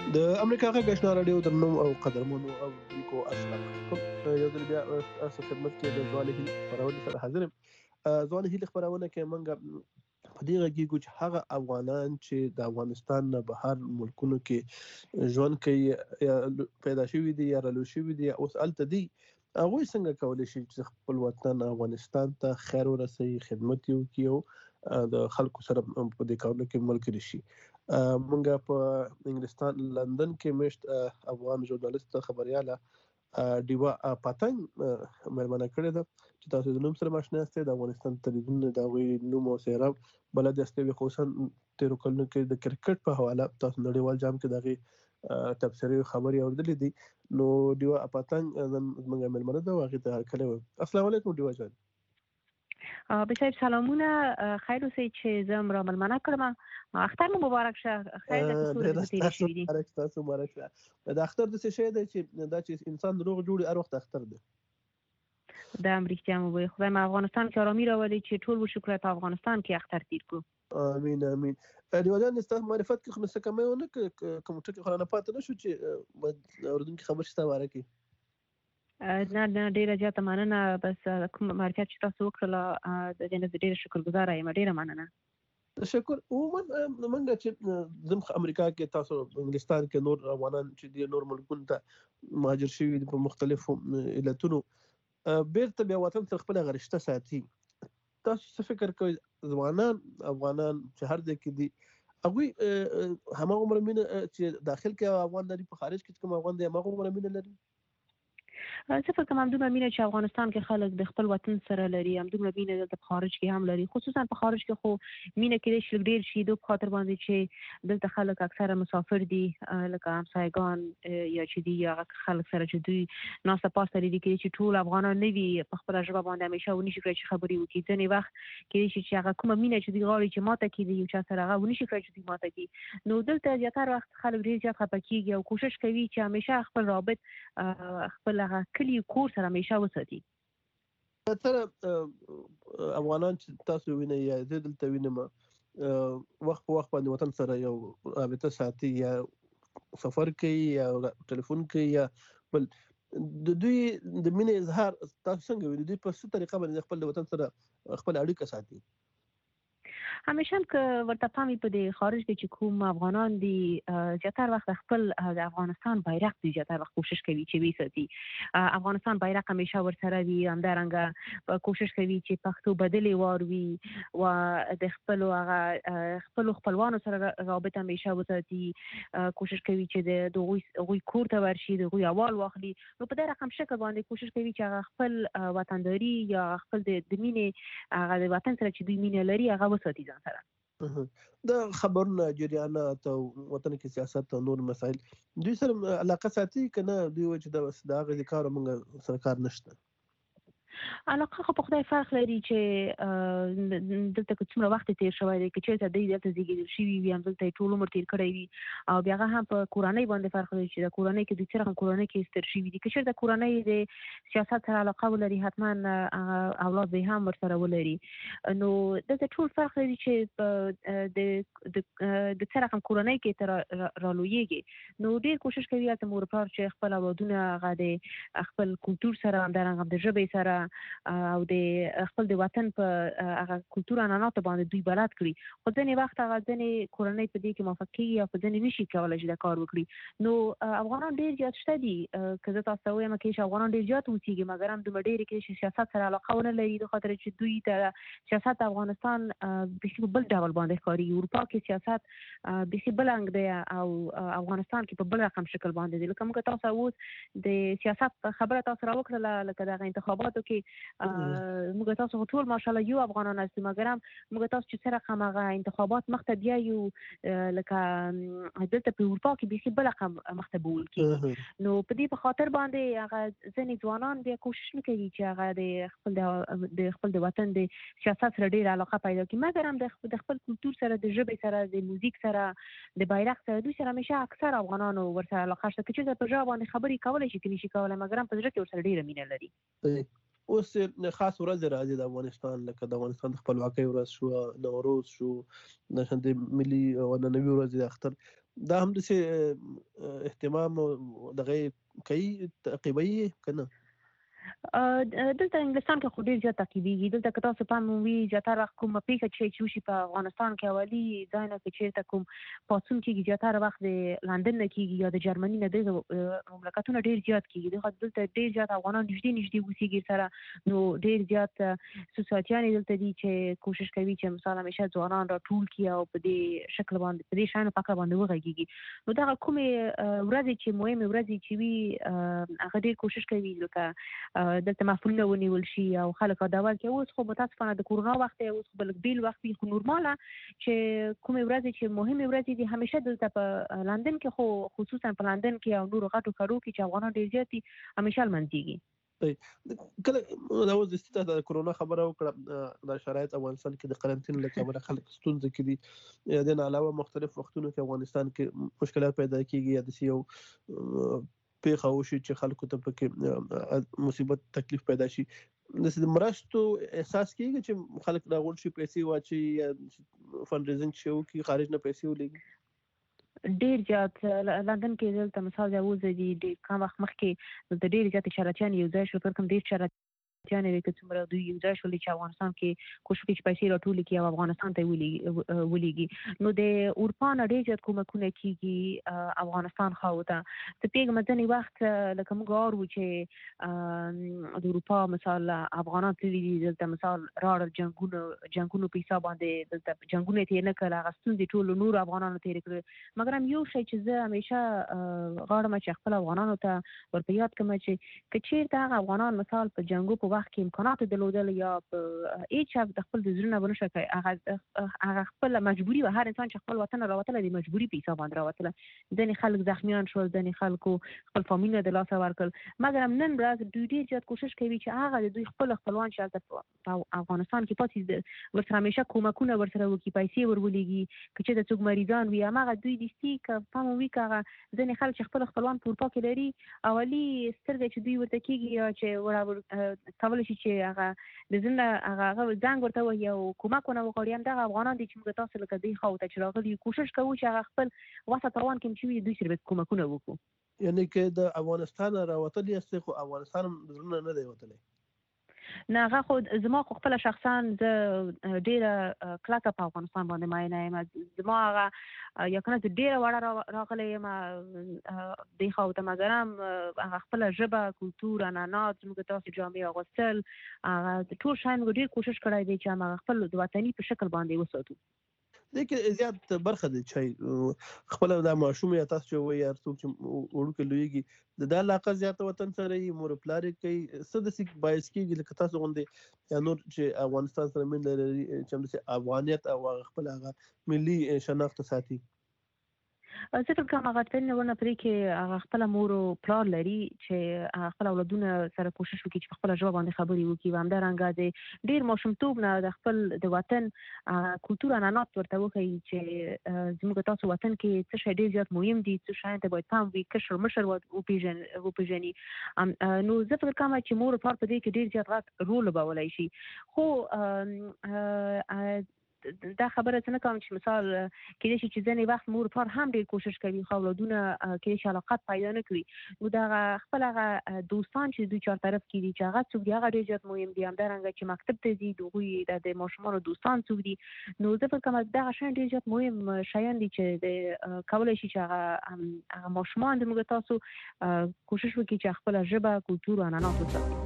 د امریکا غږ آشنا راډیو درنو او قدرمنو اوریدونکو السلام علیکم. یو ځل بیا تاسو خدمت کې د ځوان هیلې خپرونې سره حاضر یم. ځوان هیلې خپرونه کې موږ په دې غږیږو چې هغه افغانان چې د افغانستان نه بهر ملکونو کې ژوند کوي یا پیدا شوي دي یا رالو شوي دي اوس هلته دي، هغوی څنګه کولی شي چې خپل وطن افغانستان ته خیر ورسوي، خدمت یې وکړي او د خلکو سره په دې کارونو کې ملګري شي. مونږ په انګلستان لندن کې مشت افغان ژورنالیست خبرياله ډیوا پتنګ مېرمنه کړې ده چې تاسو د نوم سره ماشنا یاست. د افغانستان تلویزیون د هغوی نوم او څېره بلد یاستئ. خصوصا تېرو کلونو کې د کرکټ په حواله تاسو نړیوال جام کې د هغې تبصرې خبرې اورېدلې دي. نو ډیوا پتنګ زموږ مېرمنه ده او هغې ته هرکلی وایم. السلام علیکم ډیوا جان. بصاحب سلامونه، خیر اوسئ چې زه هم را ملمنه کړم. اختر مو مبارک شه. خیر د څومره ورځې تېرې شوي دي. ستاسو مبارک شه. د اختر داسې شی دی چې دا چې انسان روغ جوړ هر وخت اختر دی. دا هم رښتیا مو وایي. خدای مو افغانستان کې ارامي راولي چې ټول وشکړو په افغانستان کې اختر تېر کړو. امین امین. ډیوا جان ستاسو معرفت کې خو څه کمی ونه کوم ټکي خو رانه پاتې نه شو چې اورېدونکي خبر شي واره کې. نه ډیره زیاته مننه. بس کوم معرفت چې تاسو وکړله د دې نه ډیره شکرګزاره یم. ډیره مننه. شکر. عموما موږ چې زم امریکا کې تاسو انګلستان کې نور افغانان چې د نور ملکونو ته مهاجر شوي دي په مختلفو علتونو بیرته بیا وطن سره خپل غرشته ساتي. تاسو څه فکر کوئ ځوانان افغانان چې هر ځای کې دي هغوی هماغومره مینه چې داخل کې افغان لري په خارج کې کوم افغان دی هماغومره مینه لري؟ زه فکر کوم همدومره مینه چې افغانستان کې خلک د خپل وطن سره لري همدومره مینه دلته په خارج کې هم لري. خصوصا په خارج کې خو مینه کېدای شي ډېر شي د خاطر باندې چې دلته خلک اکثره مسافر دي لکه همسایګان یا چې دي یا خلک سره چې دوی ناسته پاسته لري کېدای شي ټول افغانان نه وي په خپله ژبه باندې همیشه ونشي کړی چې خبرې وکړي. ځینې وخت کېدای شي چې هغه کومه مینه چې دوی غواړي چې ماته کړي د یو چا سره هغه ونشي کړی چې دوی ماته کړي. نو دلته زیاتره وخت خلک ډېر زیات خفه کېږي او کوشش کوي چې همیشه خپل رابط خپل هغه کلي کور سره همیشه وساتي. تر افغانان چې تاسو وینئ یا زه دلته وینم وخت په وخت باندې وطن سره یو رابطه ساتي یا سفر کوي یا ټلیفون کوي یا بل د دوی د مینې اظهار تاسو څنګه وینئ؟ دوی په څه طریقه باندې خپل د وطن سره خپل اړیکه ساتي؟ همیشه هم که ورته پام په د خارج کې چې کوم افغانان دي زیاتره وخت خپل د افغانستان بیرغ دوی زیاتره وخت کوشش کوي چې وساتي. افغانستان بیرغ همیشه ورسره وي. همدارنګه کوشش کوي چې پښتو بدلې واروي و د خپلو خپلوانو سره رابطه همیشه وساتي. کوشش کوي چې د هغوی کور ته ورشي، د هغوی احوال واخلي. نو په دې رقم شکل باندې کوشش کوي چې هغه خپل وطنداري یا خپل د مینې هغه د وطن سره چې دوی مینه لري هغه وساتي ځان سره. د خبرونه جریانات او وطن کې سیاست او نور مسایل دوی سره علاقه ساتي که نه دوی وایي چې د هغې کار موږ سره کار نشته؟ علاقه خو په خدای فرق لري چې دلته که څومره وخت تېر شوی دی که چېرته دوی دلته زیږېدل شوي وي همدلته یې ټول عمر تېر کړی وي او بیا هغه هم په کورنۍ باندې فرق لري چې د کورنۍ کې دوی څه رقم کورنۍ کې ستر شوي دي. که چېرته کورنۍ د سیاست سره علاقه ولري حتما اولاد به هم ورسره ولري. نو دلته ټول فرق لري چې د څه رقم کورنۍ کې ته رالویېږي. نو ډېر کوشش کوي هلته مور پلار چې خپل اولادونه هغه د خپل کلتور سره همدارنګه د ژبې سره او د خپل د وطن په هغه کلتور عنعناتو باندې دوی بلد کړي. خو ځینې وخت هغه ځینې کورنۍ په دې کې موافق کېږي او په ځینې نشي کولی چې دا کار وکړي. نو افغانان ډېر زیات شته دي. که زه تاسو ته ووایم کېدای شي افغانان ډېر زیات اوسېږي مګر هم دومره ډېرې کېدای شي سیاست سره علاقه ونه لري د خاطر چې دوی ته سیاست افغانستان بیخي په بل ډول باندې ښکاري. اروپا کې سیاست بیخي بل رنګ دی او افغانستان کې په بل رقم شکل باندې دی. لکه موږ تاسو اوس د سیاست خبره تاسو راوکړله لکه دغه انتخاباتو کې موږ تاسو ټول ماشاءالله یو افغانان هستو مګر هم موږ تاسو چې څه رقم هغه انتخابات مخته بیایو لکه دلته په اروپا کې بیخي بل رقم مخته بیول کېږي. نو په دې په خاطر باندې هغه ځینې ځوانان بیا کوشش نه کوي چې هغه د خپل د وطن د سیاست سره ډېره علاقه پیدا کړي مګر هم د خپل کلتور سره د ژبې سره د موزیک سره د بیرغ سره دوی سره همیشه اکثر افغانانو ورسره علاقه شته. که چېرته په ژبه باندې خبرې کولی شي که نشي کولی مګر هم په زړه کې ورسره ډېره مینه لري. اوس خاص ورځ راځي د افغانستان لکه د افغانستان د خپلواکۍ ورځ شو، نوروز شو، د ملي او نننوي ورځ د اختر. دا هم داسې اهتمام دغه کوي تعقیبوي که نه؟ دلته انګلستان کې خو ډېر زیات تعقیبېږي. دلته که تاسو پام وي زیاتره کومه پیښه چې وشي په افغانستان کې اولي ځای نه کې چېرته کوم پاڅون کېږي زیاتره وخت د لندن نه کېږي یا د جرمني نه دغه مملکتونه ډېر زیات کېږي. دلته ډېر زیات افغانان نږدې اوسېږي سره، نو ډېر زیات سوسایټیانې دلته دي چې کوشش کوي چې مثال همیشه ځوانان راټول کړي او په دې شکل باندې په دې شیانو په اړه باندې وغږېږي. نو دغه کومې ورځې چې مهمې ورځې چې وي هغه ډېر کوشش کوي لکه دلته محفلونه ونیول شي او خلک ادول کې. اوس خو متاسفانه د کورونا وخت دی، اوس خو بل بیل وخت وي، خو نورماله چې کومې ورځې چې مهمې ورځې دي همیشه دلته په لندن کې، خو خصوصا په لندن کې او نورو غټو ښارو کې چې افغانان ډېر زیات دي همیشه لمانځيږي. کله دا اوس د کورونا خبره وکړه، د شرایط افغانستان کې د قرنطین له کبله خلک ستونزه کې دي. د نه علاوه مختلف وختونو کې افغانستان کې مشکلات پیدا کیږي یا د یو پیښه وشي چې خلکو ته پکې مصیبت تکلیف پیدا شي. د مرستو احساس کیږي چې خلک راغونډ شي، پیسې واچي یا فند ریزینګ شي او خارج نه پیسې ولګي. ډېر زیات لندن کې دلته مثال دی اوس دی ډېر کم وخت مخکې دلته ډېر زیات شرایط یو ځای شو، پر کوم ډېر شرایط یعنی چې څومره دوی یو ځای شول چې افغانستان کې کوشش کوي چې پیسې راټول کړي او افغانستان ته ولېږي. نو د اروپا نه ډېر زیات کومکونه کېږي افغانستان خواو ته. ته پیغام ځنې وخت لکه موږ اورو چې د اروپا مثال افغانان تللي دي دلته مثال راړل جنګونو په حساب باندې دلته جنګونه تېر نه کړل، هغه ستونزې ټولو نورو افغانانو تېرې کړې. مګر هم یو شی چې زه همیشه غواړم چې خپل افغانانو ته ورپه یاد کړم چې که چېرته هغه افغانان مثال په جنګو په وخت کې امکانات درلودل یا په هیڅ شخص د خپل د زړه نه ونه شي، هغه خپل مجبوري و. هر انسان چې خپل وطن راوتلی د مجبوري په حساب باندې راوتلی. ځینې خلک زخمیان شول، ځینې خلکو خپل فامیلونه د لاسه ورکړل. مګر هم نن ورځ دوی ډېر زیات کوشش کوي چې هغه د دوی خپل خپلوان چې هلته په افغانستان کې پاتې ورسره همیشه کومکونه ورسره وکړي، پیسې ورولېږي. که چېرته څوک مریضان وي هماغه دوی دستي که پام وي که هغه ځینې خلک چې خپل خپلوان په اروپا کې لري اولي سترګه چې دوی ورته کېږي یا چې کولی شي چې هغه د زنده هغه زنګ ورته ووهي او کومک ونه وغواړي. همدغه افغانان دي چې موږ تاسو لکه دوی خواو ته چې راغلي کوشش کوو چې هغه خپل وسه توان کې چې وي دوی سره کومکونه وکړو. یعنی که د افغانستان راوتلی یاستئ خو افغانستان هم د زړه نه دی وتلی؟ نه هغه خو زما خو خپله شخصا زه ډېره کلکه په افغانستان باندې مینه یم. زما هغه یا کنه زه ډېره وړه راغلی یم دې خواو ته، مګر هم هغه خپله ژبه، کلتور، عنعنات، زموږ داسې جامې اغوستل، هغه ټول شیان موږ ډېر کوشش کړی دی چې هماغه خپل د وطني په شکل باندې وساتو. دې کې زیات برخه دی چې خپل د ماشوم یا تاسو چې وایي هر څوک چې وړوکی لویږي د علاقه زیاته وطن سره یې مور پلار یې کوي څه داسې باعث کېږي لکه تاسو غوندې یا نور چې افغانستان سره مینه لري چې همداسې افغانیت او خپل هغه ملي شناخت ساتي. زه فکر کوم هغه ټولنه ونه پرې کې هغه خپله مور او پلار لري چې خپل اولادونه سره کوشش وکړي چې په خپله ژبه باندې خبرې وکړي. همدارنګه د ډېر ماشومتوب نه د خپل د وطن کلتور عنعنات ورته وښیي چې زموږ تاسو وطن کې څه شی ډېر زیات مهم دي، څه شیانو ته باید پام وي، کشر مشر وپېژني. نو زه فکر کوم چې مور او پلار په دې کې ډېر زیات غټ رول لوبولی شي. خو دا خبره څه نه کوم چې مثال کېدای شي چې ځینې وخت مور پلار هم ډېر کوشش کوي خو اولادونه کېدای شي علاقت پیدا نه کړي. نو دغه خپل هغه دوستان چې دوی چار طرف کې دي چې هغه څوک دي هغه ډېر زیات مهم دي. همدارنګه چې مکتب ته ځي د هغوی د ماشومانو دوستان څوک دي. نو زه فکر کوم دغه شیان ډېر زیات مهم شیان دي چې کولی شي چې هغه ماشومان د موږ تاسو کوشش وکړي چې خپله ژبه، کلتور او عنعنات وساتي.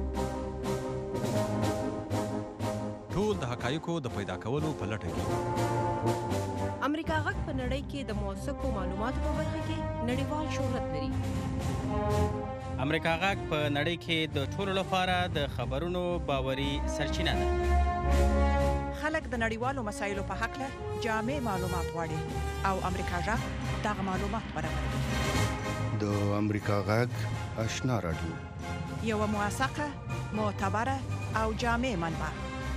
ټول د حقایقو د پیدا کولو په لټه کې. امریکا غږ په نړۍ کې د موثقو معلوماتو په برخه کې نړیوال شهرت لري. امریکا غږ په نړۍ کې د ټولو لپاره د خبرونو باوري سرچینه ده. خلک د نړیوالو مسایلو په حق له جامع معلومات غواړي او امریکا غږ دغه معلومات برابروي. د امریکا غږ آشنا رادیو، یوه موثقه، معتبره او جامع منبع.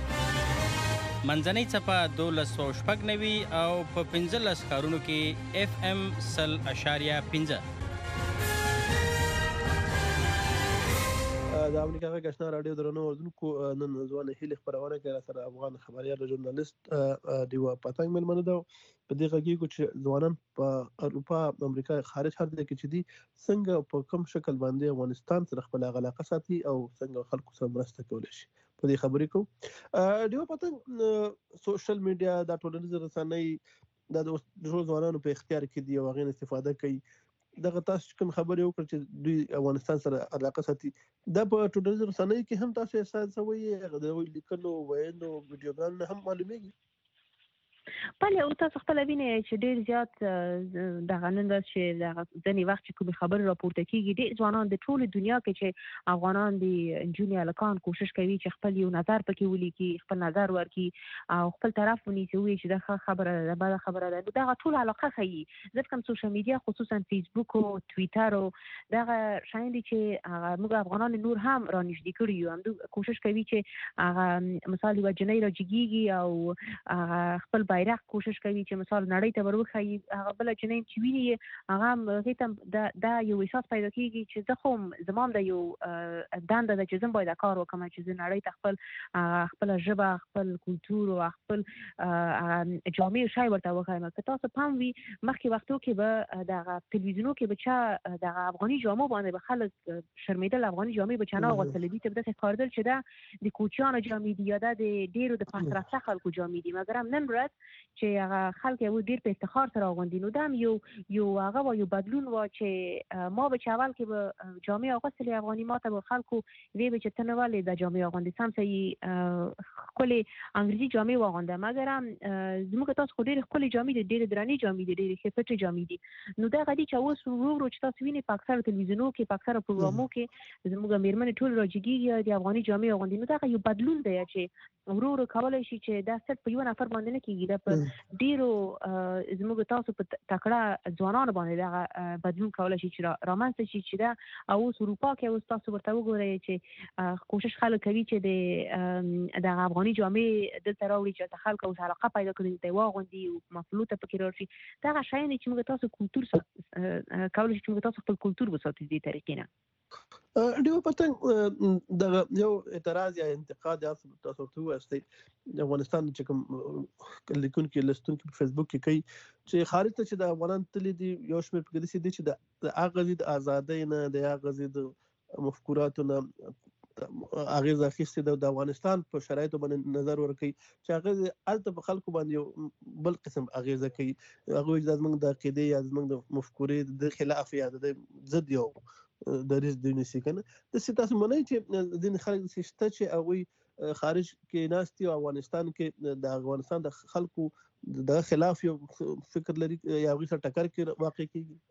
منځنۍ څپه 1290 او په 15 ښارونو کې FM 100.5. د امریکا غږ آشنا راډیو درنو اوردونکو نن ځوان هیله خبرونه کوي سره افغان خبريال ژورنالیست دیوا پتنګ ملمنه ده په دې غږیږي چې ځوانان په اروپا امریکا خارج هر ځای کې چې دي څنګه په کوم شکل باندې افغانستان سره خپل علاقه ساتي او څنګه خلکو سره مرسته کولی شي په دې خبرې کوم دیوا پتنګ سوشل میډیا د ټولنیز رسنۍ د ځوانانو په اختیار کې دی او غوښنه استفاده کوي دغه تاسو کوم خبرې وکړ چې دوی افغانستان سره علاقه ساتي دا په ټولنیز رسنۍ کې هم تاسو احساس کوئ د لیکلو ویلو ویډیوګانو هم معلومیږي بله او تاسو خپل وینئ چې ډیر زیات دغه نن ورځ چې دغه ځینې وخت چې کومې خبرې راپورته کیږي ډیر ځوانان د ټولې دنیا کې چې افغانان دي نجونې هلکان کوشش کوي چې خپل یو نظر پکې ولیکي خپل نظر ورکړي او خپل طرف ونیسي ووایي چې دا ښه خبره ده بده خبره ده نو دغه ټول علاقه ښیي ځکه هم سوشل میډیا خصوصا فیسبوک او ټویټر او دغه شیان دي چې موږ افغانان نور هم رانږدې کړي یو همدوی کوشش کوي چې هغه مثال یوه جنۍ راجګیږي او هغه خپل بیرغ کوشش کوي چې مثال نړۍ ته وروښيي هغه بله جنۍ چې ویني هغه هغې ته دا یو احساس پیدا کېږي چې زه خو زما هم د یو دنده ده چې زه باید کار وکړم چې زه نړۍ ته خپله ژبه خپل کلتور او خپل جامع شی ورته وښیم که تاسو پام وي مخکې وختو کې به دغه تلویزیونو کې به چا دغه افغاني جامو باندې به خلک شرمېدل افغاني جامې به چا نه اغوستلې دوی ته به داسې ښکارېدل چې دا د کوچیانو جامې دي یا دا د ډېرو د پس رفته خلکو جامې دي مګر هم نن ورځ چې هغه خلک یو ډیر په افتخار سره اغوندي نو دا هم یو هغه یو بدلون و چې ما به چې اول کې به جامې اغوستلې افغاني ما ته به خلکو وی به چې ته نه ولې دا جامې اغوندې سم صحیح ښکلې انګریزي جامې واغونده مګر هم زموږ تاسو خو ډېرې ښکلې جامې دي ډېرې درنې جامې دي ډېرې ښې پټې جامې دي نو دغه دي چې اوس ورو ورو چې تاسو وینئ په اکثرو تلویزیونو کې په اکثرو پروګرامو کې زموږ مېرمنې ټول راجګېږي د افغاني جامې اغوندي نو دغه یو بدلون دی چې ورو ورو کولی شي چې دا صرف په یو نفر باندې نه کېږي دا په ډېرو زموږ تاسو په تکړه ځوانانو باندې دغه بدلون کولی شي چې رامنځته شي چې دا اوس اروپا کې اوس تاسو ورته وګورئ چې کوشش خلک کوي چې دغه افغاني جامې دلته راوړي چې هلته خلک اوس علاقه پیدا کړي ته یې واغوندي مفلوطه پکې راشي دغه شیان دي چې موږ تاسو کلتور کولی شي چې موږ تاسو خپل کلتور وساتو دې طریقې نه دیو پتنګ دغه یو اعتراض یا انتقاد تاسو ته وایي د افغانستان چې کوم لیکونکي لستونکي په فیسبوک کې کوي چې خارج ته چې د افغانان تللی دي یو شمېر پکې داسې دي چې د هغه د ازادۍ نه د هغه د مفکوراتو نه اغیز اخیستې د افغانستان په شرایطو باندې نظر ورکوي چې هغه هلته په خلکو باندې یو بل قسم اغیزه کوي هغوی چې زموږ د عقیدې یا زموږ د مفکورې د خلاف یا د ضد یو دریځ دی نیسي که نه داسې تاسو منئ چې ځینې خلک داسې شته چې هغوی خارج کې ناست دي او افغانستان کې د افغانستان د خلکو د خلاف یو فکر لري یا هغوی سره ټکر کې واقع کېږي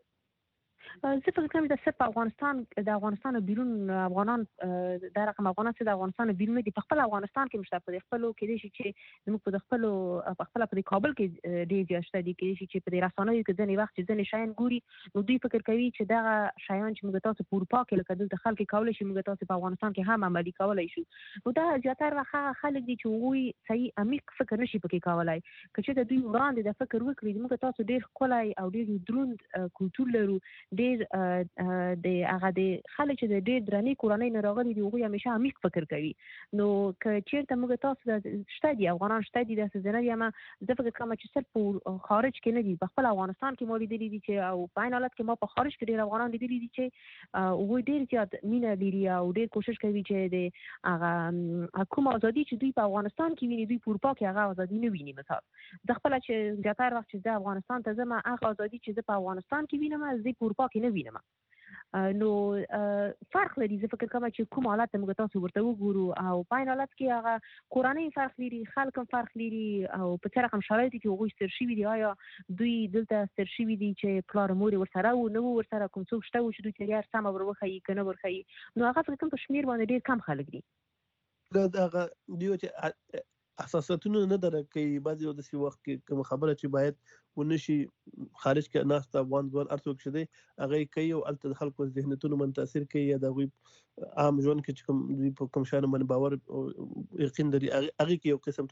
زه فکر کوم چې صرف د افغانستان بیرون افغانان دا رقم افغانان چې د افغانستان بیرون دي په خپل افغانستان کې مشته په خپلو کې دي چې زموږ په خپلو په خپل په کابل کې ډېر زیات شته دي کې چې په رسنیو کې ځینې وخت چې ځینې شیان ګوري نو دوی فکر کوي چې دغه شیان چې موږ تاسو په اروپا کې لکه دلته خلک کولی شي موږ تاسو په افغانستان کې هم عملي کولی شو نو دا زیاتره وخت هغه خلک دي چې هغوی صحیح عمیق فکر نشي پکې کولی که چېرته دوی وړاندې د فکر وکړي موږ تاسو ډېر ښکلی او ډېر دروند کلتور لرو ډېر د هغه د خلک چې د ډېر درنې کورنۍ نه راغلي دي هغوی همیشه عمیق فکر کوي نو که چېرته موږ تاسو شته دي افغانان شته دي داسې زه نه یم زه فکر کوم چې صرف په خارج کې نه دي په خپل افغانستان کې ما لیدلي دي چې او په عین حالت کې ما په خارج کې ډېر افغانان لیدلي دي چې هغوی ډېر زیات مینه لري او ډېر کوشش کوي چې د هغه کوم ازادي چې دوی په افغانستان کې ویني دوی په اروپا کې هغه ازادي نه ویني مثال زه خپله چې زیاتره وخت چې زه افغانستان ته ځم هغه ازادي چې زه په افغانستان کې وینم زه په اروپا کې نه وینم نو فرق لري زه فکر کوم چې کوم حالت موږ تاسو ورته وګورو او په عین حالت کې هغه کورنۍ فرق لري خلک هم فرق لري او په څه رقم شرایطو کې هغوی ستر شوي دي آیا دوی دلته ستر شوي دي چې پلار مور یې ورسره و نه و ورسره کوم څوک شته و چې دوی ته یې هر سمه ور وښیي که نه ورښیي نو هغه فکر کوم په شمېر باندې ډېر کم خلک دي هغه دوی چې اساساتونه نه درکوي بعضې یو داسې وخت کې کومه خبره چې باید ونشي خارج کې ناست افغان ځوان هر څوک چې دی هغه یې کوي او هلته د خلکو ذهنیتونو باندې تاثیر کوي یا د هغوی عام ژوند کې چې کوم دوی په کوم شیانو باندې باور او یقین لري هغې کې یو قسم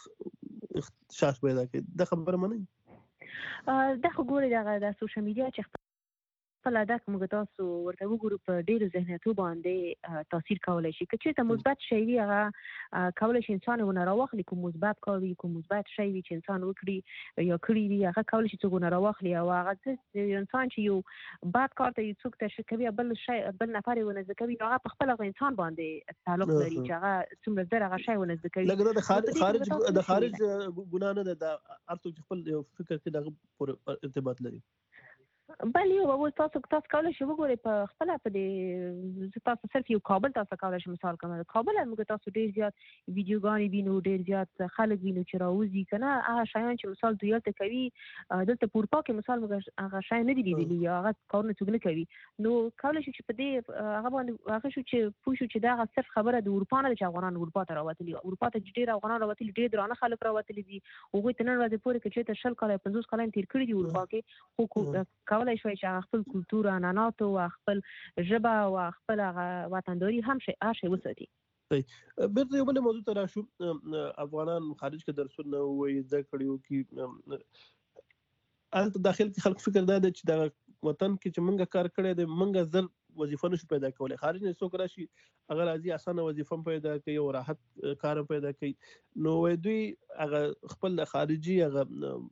ته اخشاش پیدا کوي دا خبره منئ دا خو ګورئ دغه د سوشل میډیا چې خپل دا کوم تاسو ورته وګورو په ډېر ذهنیتو باندې تاثیر کولای شي که چېرته مثبت شی وي هغه کولای شي انسان ونه راواخلي کوم مثبت کار وي کوم مثبت شی وي چې انسان وکړي یا کړی وي هغه کولای شي څوک ونه راواخلي او هغه انسان چې یو بد کار ته یو څوک تشویق کوي بل نفر یې ونه زده کوي هغه په خپل انسان باندې تعلق لري چې هغه څومره زر هغه شی ونه زده کوي لکه د خارج ګناه نه ده هر څوک خپل فکر کې دغه پورې ارتباط لري بل یو تاسو کولای شئ وګورئ په خپل په دې تاسو صرف یو کابل تاسو کولای شئ مثال کوم کابل موږ تاسو ډیر زیات ویډیوګانې وینو ډیر زیات خلک وینو چې راوځي کنه هغه شایان چې مثال دوی ته کوي دلته پورپا کې مثال موږ هغه شای نه دی لیدلی یا هغه کارونه څنګه نه کوي نو کولای شئ چې په دې هغه باندې هغه شو چې پوښو چې دا صرف خبره د اروپا نه چې افغانان اروپا ته راوتلي اروپا ته ډیر افغانان راوتلي ډیر درانه خلک راوتلي دي هغه ته نن ورځې پورې کې چې 10 کال 50 کال تیر کړی دي اروپا کې خو کولای شوی چې خپل کلتور عنعنات او خپل ژبه او خپل وطنداري هم شي وساتي. بیرته یو بل موضوع ته راشو افغانان خارج کې درسونه وایي زده کړیو کې الته داخل کې خلک فکر دا دی چې دا وطن کې چې مونږه کار کړی دی مونږه زر وظیفه نشو پیدا کولی خارج نه څوک راشي هغه راځي اسانه وظیفه پیدا کوي او راحت کار پیدا کوي نو دوی هغه خپل خارجي هغه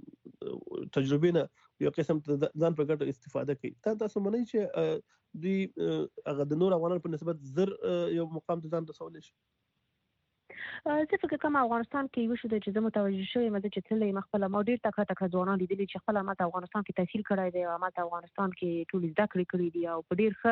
تجربه نه یو قسم ځان په ګټه استفاده کوي تاسو منئ چې دوی هغه د نور افغانانو په نسبت زر یو مقام ته ځان رسولی شي زه فکر کوم افغانستان کې یو شو چې زه متوجه شوم چې تللی مخبل ما ډیر تکړه ځوانان لیدلي چې خپل ماته افغانستان کې تحصیل کړی دی او ماته افغانستان کې ټول زده کړې دي او په ډیر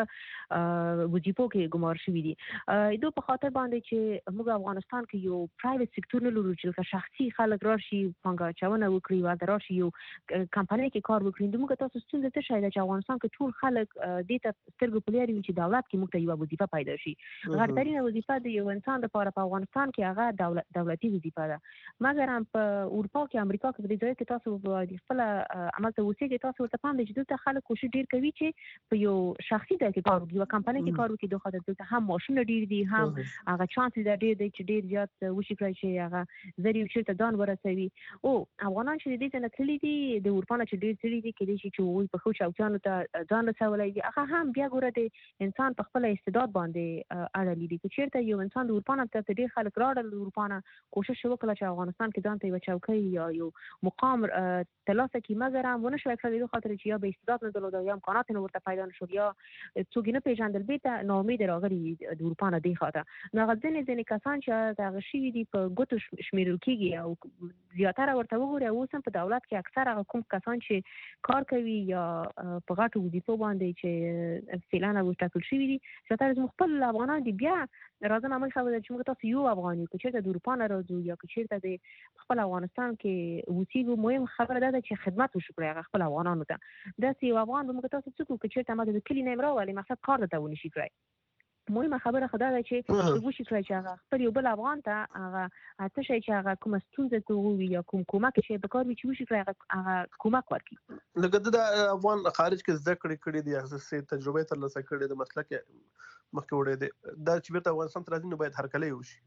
ښه وظیفو کې ګمار شوي دي دوی په خاطر باندې چې موږ افغانستان کې یو پرایویت سکتور نه لرو چې شخصي خلک راشي پانګه اچونه وکړي او راشي یو کمپنۍ کې کار وکړي موږ تاسو ستونزه څه شي چې افغانستان کې ټول خلک دې ته سترګې په لري چې دولت کې موږ ته یو وظیفه پیدا شي غړترینه وظیفه د یو انسان لپاره په افغانستان کې هغه دولتي وظیفه ده مګر هم په اروپا کې امریکا کې د ځای کې تاسو خپل عمل ته وسیږي تاسو ورته پام دی چې دلته خلک کوشش ډیر کوي چې په یو شخصي ځای کې کار وکړي او کمپنۍ کې کار وکړي دوه خاطر دلته هم ماشين ډیر دي هم هغه چانس دی چې ډیر زیات وشي کړی چې هغه زری چیرته ځان ورسوي او افغانان چې دې څنګه تللی دي د اروپا نه چې ډیر تللی دي کې دي چې وي په خو چاوچانو ته ځان رسولای دي هغه هم بیا ګوره د انسان په خپل استعداد باندې اړه لري چې چیرته یو انسان د اروپا نه ته ډیر خلک راړل اروپا نه کوشش وکړه چې افغانستان کې ځان ته یو چوکۍ یا یو مقام ترلاسه کړي مګر هم ونه شوی کړی خاطر چې یا به استعداد نه درلود یا امکانات نه ورته پیدا نشول یا څوک نه پیژندل به ته ناامید راغلي د اروپا نه دی خاطر نو غځنې کسان چې دا غشي دي په ګوتو شمیرل کېږي او زیاتره ورته وګوري او سم په دولت کې اکثره کوم کسان چې کار کوي یا په غاټو وظیفو باندې چې فعلانه وټاکل شوی دي زیاتره خپل افغانان دي بیا راځم عمل خبره چې موږ تاسو یو افغاني چې د اروپا نه راځو یا چې د خپل افغانستان کې وسیګو مهم خبره ده چې خدمت وشکړي خپل افغانانو ته دا سی افغان موږ تاسو څوک چې ما د کلی نه راوړي مقصد کار ته ونشي کړی مهمه خبره خدا ده چې وشي کړی چې هغه خپل یو بل افغان ته هغه څه شي چې هغه کوم ستونزه ته وي یا کومک شي به کار وي چې وشي کړی هغه کومک ورکړي لکه د افغان خارج کې زده کړې دي هغه تجربه ترلاسه کړې د مسلک مخکې وړې دي دا چې بیرته افغانستان ته راځي نو باید هرکلی وشي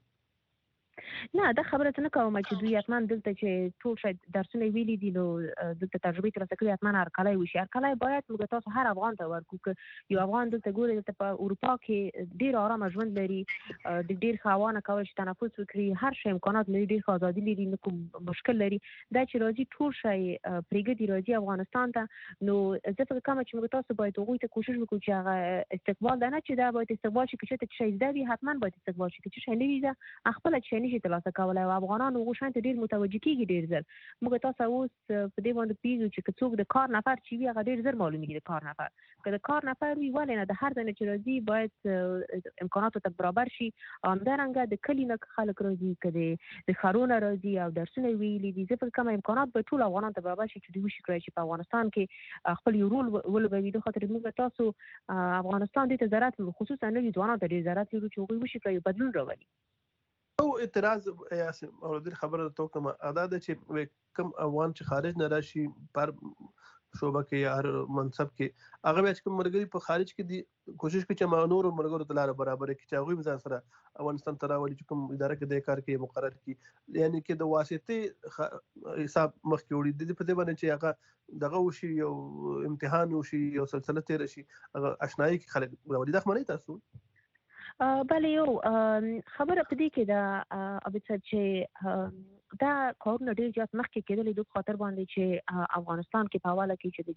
نه دا خبره ته نه کوم چې دوی حتما دلته چې ټول شاید درسونه ویلي دي نو دلته تجربه ترلاسه کړي حتما هرکلی وشي هرکلی باید موږ تاسو هر افغان ته ورکو یو افغان دلته ګوري دلته په اروپا کې ډیر آرام ژوند لري د ډیر خوانه کوي چې تنفس وکړي هر شی امکانات لري ډیر آزادي لري نو کوم مشکل لري دا چې راځي ټول شی پرېږدي راځي افغانستان ته نو زه فکر کوم چې موږ تاسو باید هغوی ته کوشش وکړو چې هغه استقبال نه چې دا باید استقبال شي چې شي زده وي حتما باید استقبال شي چې شي نه وي خپل چې نشي ترلاسه کولای او افغانان هغه شان ته ډیر متوجه کیږي ډیر زر موږ تاسو اوس په دې باندې پیږو چې څوک د کار نفر چې وي هغه ډیر زر معلومیږي د کار نفر که د کار نفر وي ولې نه د هر ځای چې راځي باید امکاناتو ته برابر شي همدارنګه د کلی نه خلک راځي که د ښارونو راځي او درسونه ویلي دي زه فکر کوم امکانات به ټول افغانان ته برابر شي چې دوی وشي کړی چې په افغانستان کې خپل یو رول ولوبوي د خاطر موږ تاسو افغانستان دې ته ضرورت خصوصا نوي ځوانان ته ډیر ضرورت لري چې هغوی وشي کړی بدلون راولي او اعتراض یاسم او د خبره ته کوم ادا ده چې کم افغان چې خارج نه راشي پر شوبه کې یا هر منصب کې هغه بیا چې کوم مرګري په خارج کې دي کوشش کوي چې ما نور مرګرو ته لار برابر کړي چې هغه به ځان سره افغانستان ته راوړي چې کوم اداره کې د کار کې مقرر کړي یعنی کې د واسطې حساب مخ کې وړي د په دې باندې چې هغه دغه وشي یو امتحان وشي یو سلسله تیر شي هغه آشنایی کې خلک راوړي د خمنې تاسو بله یو خبره په دې کې دا ابد چې دا کارونه ډېر زیات مخکې کېدلې د خاطر باندې چې افغانستان کې په حواله کې چې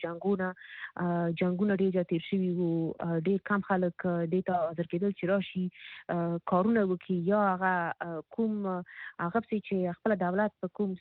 د جنگونه ډېر زیات تیر شوي وو ډېر کم خلک دې ته حاضر کېدل چې راشي کارونه وکړي یا هغه کوم هغه چې خپل دولت په کوم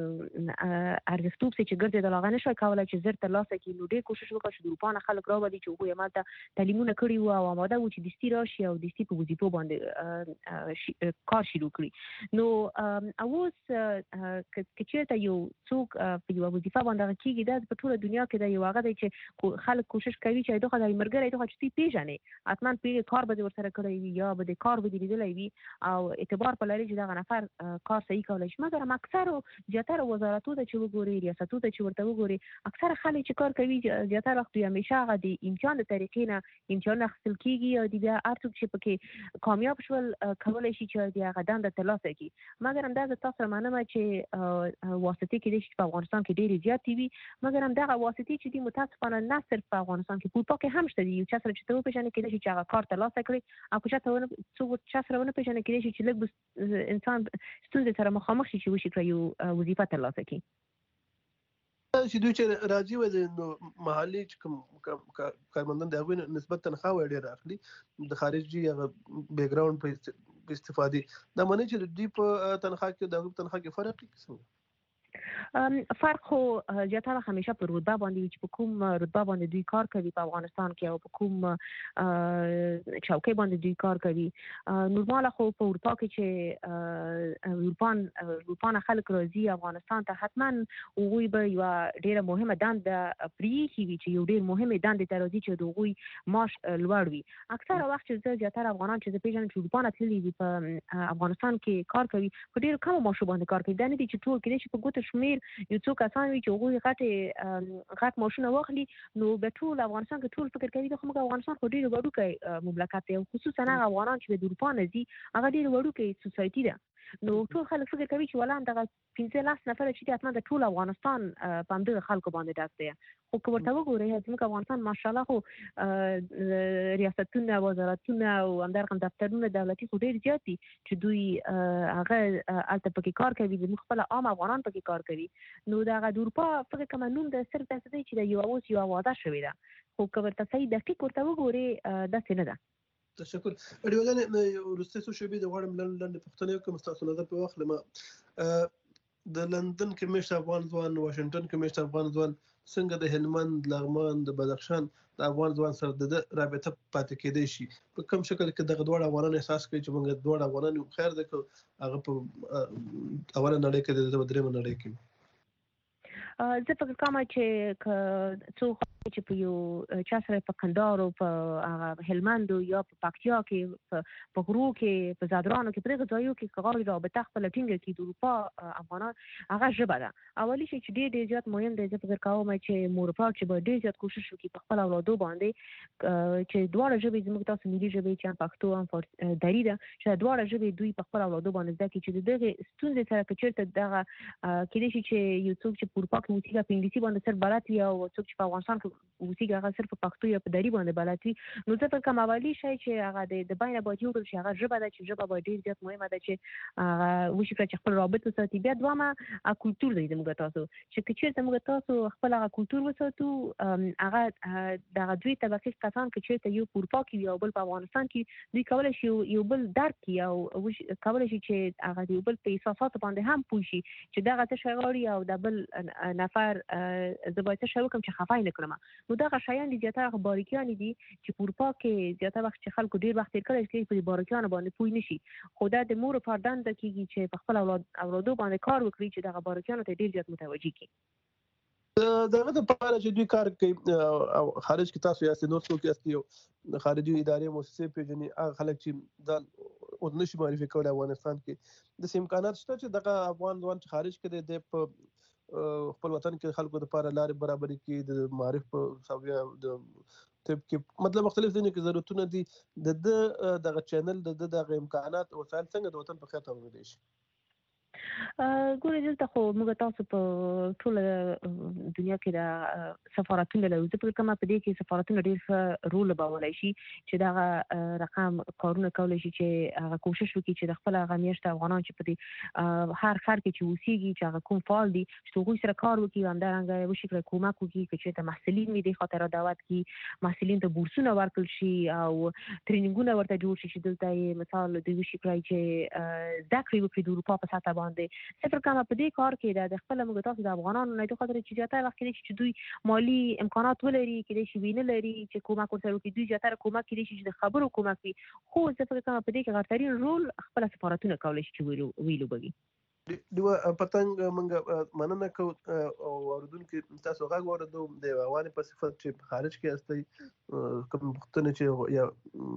ارزښتوب چې ګرځېدل هغه نشوای کولی چې زر ترلاسه کړي نو ډېر کوشش وکړه چې د اروپا نه خلک راوبلي چې هغوی همالته تعلیمونه کړي وو او آماده وو چې دستي راشي او دستي په وظیفو باندې کار شروع کړي نو اوس که چېرته یو څوک په یوه وظیفه باندې کېږي دا په ټوله دنیا کې دا یو هغه دی چې خلک کوشش کوي چې دغه د ملګری دغه چې پېژنې حتما پېژنې کار به دې ورسره کړی وي یا به دې کار به دې لیدلی وي او اعتبار په لري چې دغه نفر کار صحیح کولی شي مګر اکثرو زیاتره وزارتو ته چې وګوري ریاستو ته چې ورته وګوري اکثره خلک چې کار کوي زیاتره وخت دوی همیشه هغه د امتحان د طریقې نه امتحان اخیستل کېږي او د بیا هر څوک چې پکې کامیاب شول کولی شي چې د هغه دنده ترلاسه کړي مګر همداسې تاسو سره مننه چې واسطې کېدای شي په افغانستان کې ډېرې زیاتې وي مګر همدغه واسطې چې دي متاسفانه نه صرف په افغانستان کې په اروپا کې هم شته دي یو چا سره چې ته وپېژنې کېدای شي چې هغه کار ترلاسه کړي او که څوک چا سره ونه پېژنې کېدای شي چې لږ به انسان ستونزې سره مخامخ شي چې وشي کړي یو وظیفه ترلاسه کړي چې دوی چې راځي وي نو محلي چې کوم کارمندان د هغوی نسبت تنخواه ډېره اخلي د خارجي هغه بیک ګراوند په استفادې دا معنی چې دوی په تنخواه کې د هغوی په تنخواه کې فرق کوي فرق خو زیاتره همیشه په رتبه باندې چې په کوم رتبه باندې دوی کار کوي په افغانستان کې او په کوم چوکۍ باندې دوی کار کوي نورماله خو په اروپا کې چې اروپا نه خلک راځي افغانستان ته حتما هغوی به یوه ډېره مهمه دنده پرېښي وي چې یو ډېر مهمې دندې ته راځي چې د هغوی معاش لوړ وي اکثره وخت چې زه زیاتره افغانان چې زه پېژنم چې اروپا نه تللي وي په افغانستان کې کار کوي په ډېرو کمو معاشو باندې کار کوي دا نه دي چې ټول کېدای شي په ګوتو شمېر یو څو کسان وي چې هغوی غټ معاشونه واخلي نو به ټول افغانستان کې ټول فکر کوي خو موږ افغانستان خو ډېر وړوکی مملکت دی خصوصا هغه افغانان چې د اروپا نه ځي هغه ډېر وړوکی سوسایټي ده نو ټول خلک فکر کوي چې ولا همدغه 15 نفره چې دي حتما د ټول افغانستان په همدغه خلکو باندې ډک دی خو که ورته وګورئ زموږ افغانستان ماشاءالله خو ریاستونه وزارتونه او همدارقه دفترونه دولتي خو ډېر زیات دي چې دوی هغه هلته پکې کار کوي زموږ خپله عام افغانان پکې کار کوي نو د هغه د اروپا فکر کوم نوم د صرف داسې دی چې د اوس یوه واده شوې ده خو که ورته صحیح دقیق ورته وګورې داسې نه ده تشکر اړیو ځنه ورسته سو شوبې د غواړم لندن پښتنې کوم تاسو نظر په واخلم د لندن کې مشت افغان ځوان واشنگټن کې مشت افغان ځوان څنګه د هلمند لغمان د بدخشان د افغان ځوان سره د رابطه پاتې کېدای شي په کوم شکل کې دغه دوه افغانان احساس کوي چې موږ دوه افغانان یو خیر ده هغه په اوله نړۍ کې د درېمه نړۍ کې زه فکر کوم چې څوک چې په یو چا سره په کندهار او په هلمند یا په پکتیا کې په غرو کې په زادرانو کې په دغه ځایو کې غواړي رابطه خپله ټینګه کړي د اروپا افغانان هغه ژبه ده اولی شی چې ډېر زیات مهم دی زه فکر کوم چې مور پلار چې به ډېر زیات کوشش وکړي په خپل اولادو باندې چې دواړه ژبې زموږ تاسو ملي ژبې چې هم پښتو هم دري ده چې دواړه ژبې دوی په خپل اولادو باندې زده کړي چې د دغې ستونزې سره که چېرته دغه کېدای شي چې یو څوک چې په اروپا کې اوسېږي په انګلیسي باندې صرف بلد وي او څوک چې په افغانستان کې اوسېږي هغه صرف په پښتو یا په دري باندې بلد وي نو زه فکر کوم اولي شی چې هغه د بینه باید یو کړل شي هغه ژبه ده چې ژبه باید ډېر زیات مهمه ده چې وشي کړه چې خپل رابط وساتي بیا دویمه کلتور دی زموږ تاسو چې که چېرته موږ تاسو خپل هغه کلتور وساتو هغه دغه دوی طبقې کسان که چېرته یو په اروپا کې وي او بل په افغانستان کې دوی کولی شي یو بل درک کړي او کولی شي چې هغه د یو بل په احساساتو باندې هم پوه شي چې دغه څه شی غواړي او د بل نفر زه باید څه شی وکړم چې خفه یې نه کړم نو دغه شیان دي زیاتره باریکیانې دي چې په اروپا کې زیاتره وخت چې خلکو ډېر وخت تېر کړی چې په دې باریکیانو باندې پوه نه شي خو دا د مور پلار دنده کېږي چې په خپل اولادو باندې کار وکړي چې دغه باریکیانو ته ډېر زیات متوجه کړي دغه لپاره چې دوی کار کوي او خارج کې تاسو یاست نور څوک یاست یو خارجي ادارې مؤسسې پیژني هغه خلک چې دا او نشي معرفي کولای افغانستان کې د امکانات شته چې دغه افغان ځوان چې خارج کې د خپل وطن کې خلکو لپاره لارې برابرې کړي، د معارف په د طب کې مطلب مختلف ځینې کې ضرورتونه دي. د دغه چینل دغه امکانات او وسایل څنګه د وطن په خیر تمامېدای شي؟ ګورې دلته خو موږ تاسو په ټوله دنیا کې د سفارتونه لرو. زه فکر کوم په دې کې سفارتونه ډېر ښه رول لوبولی شي چې دغه رقم کارونه کولی شي چې هغه کوشش وکړي چې د خپل هغه میاشته افغانان چې په دې هر ښار کې چې اوسېږي چې هغه کوم فعال دي چې هغوی سره کار وکړي، همدارنګه وشي کړی کومک وکړي که چېرته محصلین وي دې خاطر دعوت کړي، محصلین ته بورسونه ورکړل شي او ټرینینګونه ورته جوړ شي چې دلته یې مثال دوی وشي کړی چې زده کړې وکړي د اروپا په سطحه باندې. صفر کمه په دې کار کې د خپل موږ تاسو د افغانانو نه د خاطر چې زیاتره وخت کې چې دوی مالی امکانات ولري کې شي وینه لري چې کومک ورسره وکړي، دوی زیاتره کومک کې شي چې د خبرو کومک وي. خو صفر کمه په دې کې غټرین رول خپل سفارتونه کولی شي چې ویلوبوي. دیوه پتنګ منګه مننه کو او اوردونکو تاسو غږ واردو د افغاني په صفت چې خارج کې استي کوم پښتنه چې یا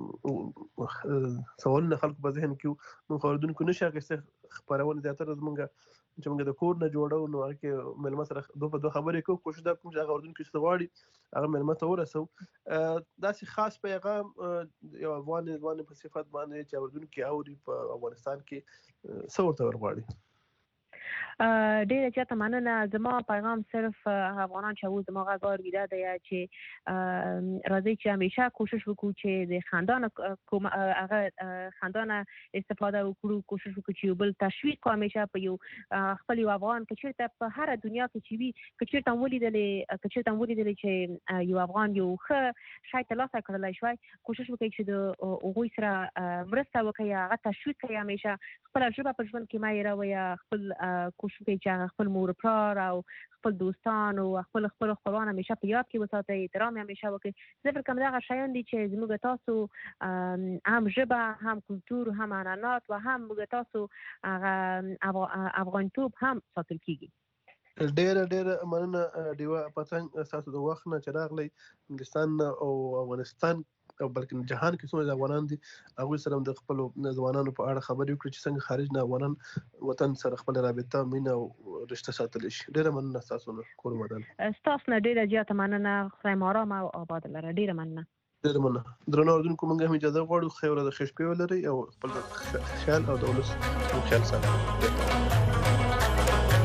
سوالونه خلکو په ذهن کې نو اوردونکو نشه کې خبرونه زیاتره منګه چې موږ د کور نه جوړو نو هغه ملمه سره دوه خبرې کوو، کوشش دا کوم چې هغه اوردونکو چې غواړي هغه ملمه ته ورسو. داسې خاص پیغام یو افغاني په صفت باندې چې اوردونکو اوري په افغانستان کې څه ورته ورغواړي؟ ډیره زیاته مننه. زما پیغام صرف افغانان چې اوس زما غږ اوري دا دی چې راځي چې همیشه کوشش وکړو چې د خندانه هغه خندانه استفاده وکړو، کوشش وکړو چې یو بل تشویق کو همیشه په یو خپل یو افغان که چېرته په هره دنیا کې چې وي که چېرته ولیدلې چې یو افغان یو ښه شی ترلاسه کړلی شوی، کوشش وکړئ چې د هغوی سره مرسته وکړئ، هغه تشویق کړئ، همیشه خپله ژبه په ژوند کې مه هېروئ، خپل کوشش وکړئ چې خپل مور پلار او خپل دوستان او خپل خپلوان همیشه په یاد کې وساتئ، احترام همیشه وکړئ. زه فکر کوم دغه شیان دي چې زموږ تاسو هم ژبه، هم کلتور، هم عنعنات و هم موږ تاسو هغه افغانتوب هم ساتل کېږي. ډېره مننه ډیوه پتنګ ستاسو د وخت نه چې راغلی انګلستان او افغانستان او بلکې جهان کې څومره افغانان دي هغوی سره د خپلو ځوانانو په اړه خبرې وکړي چې څنګه خارج نه افغانان وطن سره خپل رابطه مینه او رشته ساتلی شي. ډېره مننه ستاسو نه کور ودان. ستاسو نه ډېره زیاته مننه. خدای مو ارامه او آباد لره. ډېره مننه. ډېره مننه. درنو اردوونکو موږ هم اجازه غواړو ښې ورځ ښه شپې ولرئ او خپل خیال او د ولس خیال ساتئ.